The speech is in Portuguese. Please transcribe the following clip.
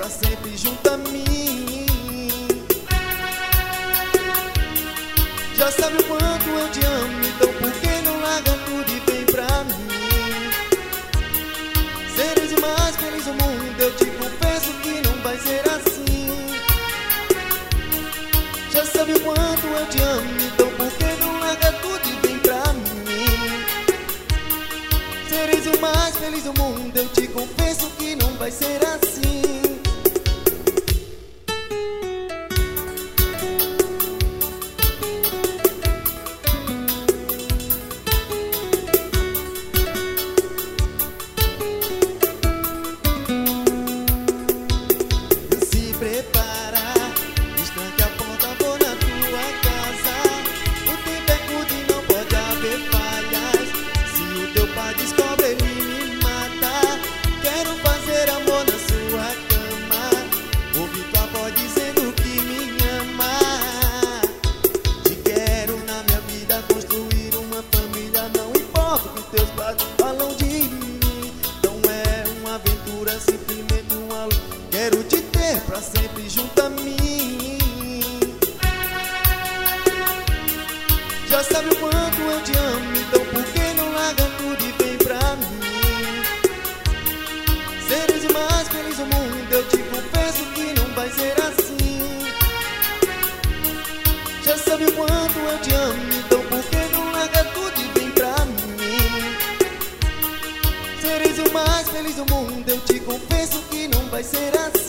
sempre junto a mim. Já sabe o quanto eu te amo, então por que não larga tudo e vem pra mim? Seres o mais feliz do mundo, eu te confesso que não vai ser assim. Já sabe o quanto eu te amo, então por que não larga tudo e vem pra mim? Seres o mais feliz do mundo, eu te confesso que não vai ser assim. Se prepara, estanque a porta, vou na tua casa. O tempo é curto e não pode haver falhas. Se o teu pai descobre, ele me mata. Quero fazer amor na sua cama, ouvir tua voz dizendo que me ama. Te quero na minha vida, construir uma família. Não importa o que teus pais falam de mim. Não é uma aventura, simplesmente uma luta. Quero te ter pra sempre junto a mim. Já sabe o quanto eu te amo, então por que não larga tudo e vem pra mim? Seres o mais feliz do mundo, eu te confesso que não vai ser assim. Já sabe o quanto eu te amo, então por que não larga tudo e vem pra mim? Seres o mais feliz do mundo, eu te confesso que não vai ser assim.